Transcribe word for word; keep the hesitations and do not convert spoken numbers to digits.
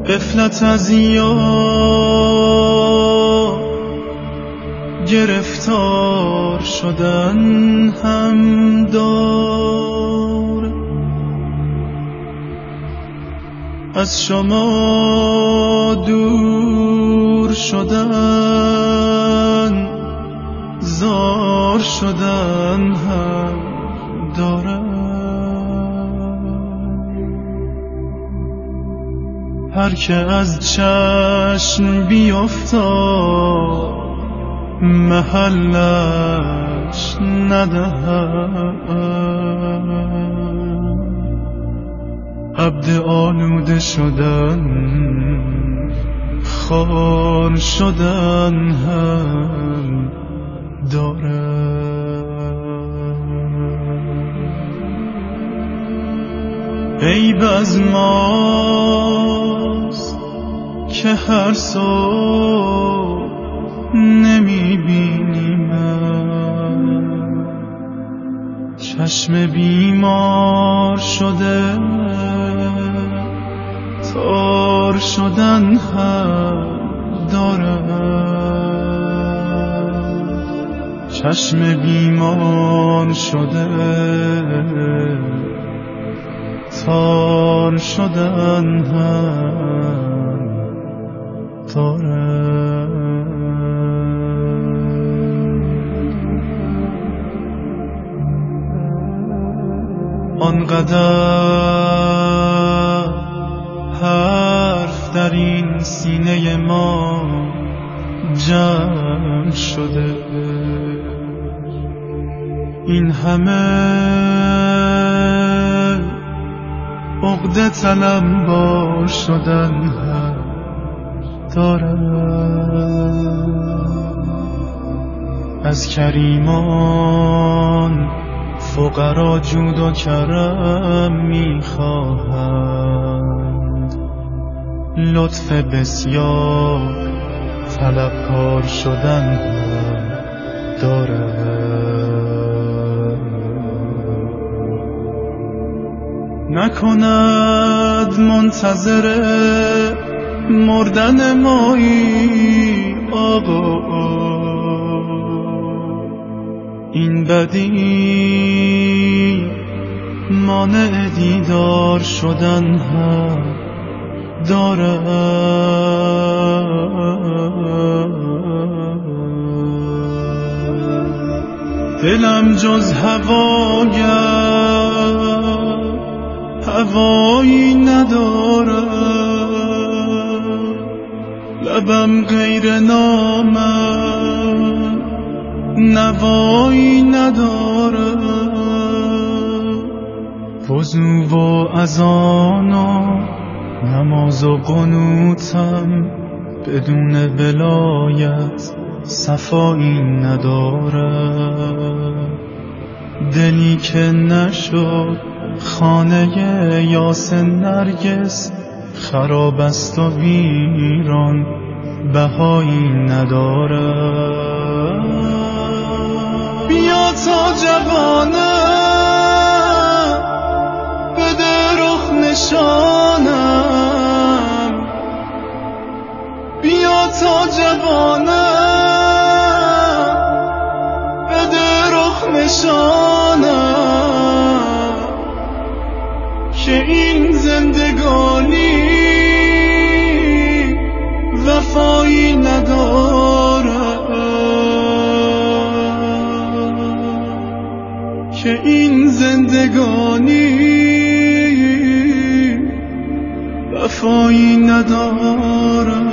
غفلت از یار گرفتار شدن هم دار. از شما دور شدن زار شدن هم داره. هر که از چشم بیفتاد محلش ندهد. عبد آلوده شدن خار شدن هم داره. عیب از ماست که هر صبح نمیبینیم، چشم بیمار شده تار شدن هم داره. چشم بیمار شده تار شدن هم داره. آنقدر حرف در این سینه ما جمع شده، این همه عقده طلبکار شدن هم داره. از کریمان فقرا جود و کرم میخواهند، لطف بسیار طلبکار شدن هم داره. نکند منتظر مردن مایی آقا، این بدی مانع دیدار شدن هم داره. دلم جز هوایم هوایی نداره، لبم غیر نامم نوایی نداره. وضو و اذان و نماز و قنوتم بدون ولایت صفایی نداره. دلی که نشد خانه یاسین نرگس خراب است و ویران بهایی نداره. بیا تا جوانم بده رخ نشانم، بیا تا جوانم بده رخ نشانم، که این زندگانی وفایی نداره، که این زندگانی وفایی نداره.